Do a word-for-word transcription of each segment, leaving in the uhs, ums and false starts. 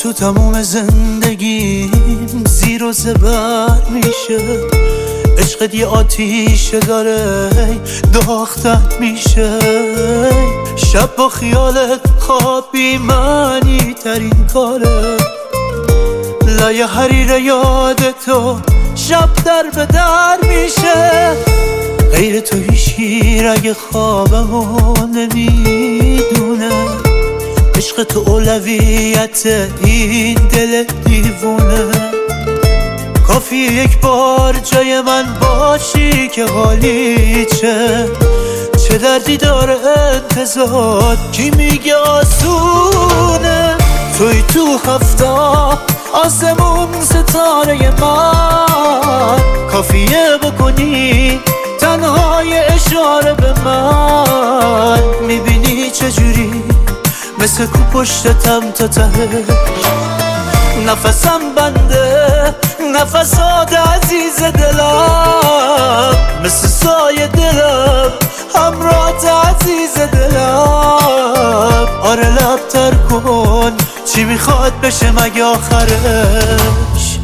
تو تموم زندگیم زیر و زبر میشه، عشقت یه آتیشه داره داختت میشه. شب با خیالت خواب بی معنی ترین کاره، لایه حریر یاد تو شب در به در میشه. غیر تو هیچی رگ خوابمو نمیدونه، عشق تو اولویت این دل دیوونه. کافی یک بار جای من باشی که حالی چه چه دردی داره انتظار، کی میگه آسونه. توی تو هفته آسمون ستاره من، کافیه بکنی تنهای اشاره به من. میبینی چجوری مثل کو پشتتم تا تهش، نفسم بنده نفسات عزیز دلم، مثل سایه دلم همراهت عزیز دلم. آره لب تر کن چی میخواد بشه مگه آخرش.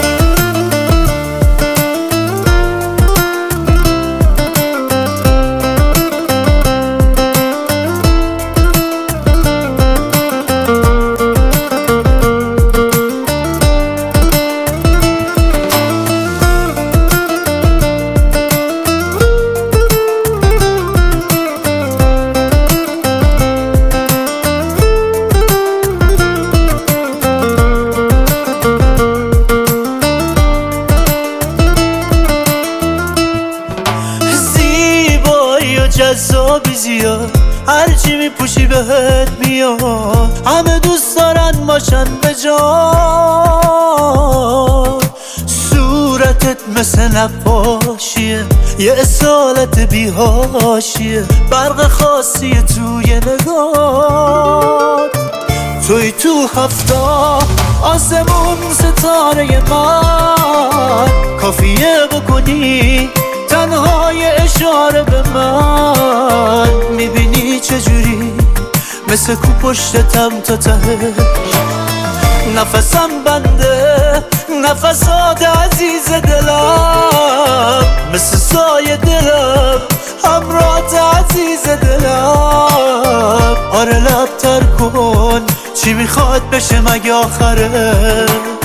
جذابی زیاد هرچی میپوشی بهت میاد، همه دوست دارن باشن به جا. صورتت مثل نقاشیه یه اصالت بیهاشیه، برق خاصیه توی نگاه. توی تو هفته آسمون ستاره من، کافیه بکنی تنهای اشاره به من. میبینی چجوری مثل کو پشتتم تا تهش، نفسم بنده نفسات عزیز دلم، مثل سایه دلم همراهت عزیز دلم. آره لب تر کن چی میخواد بشه مگه آخرش.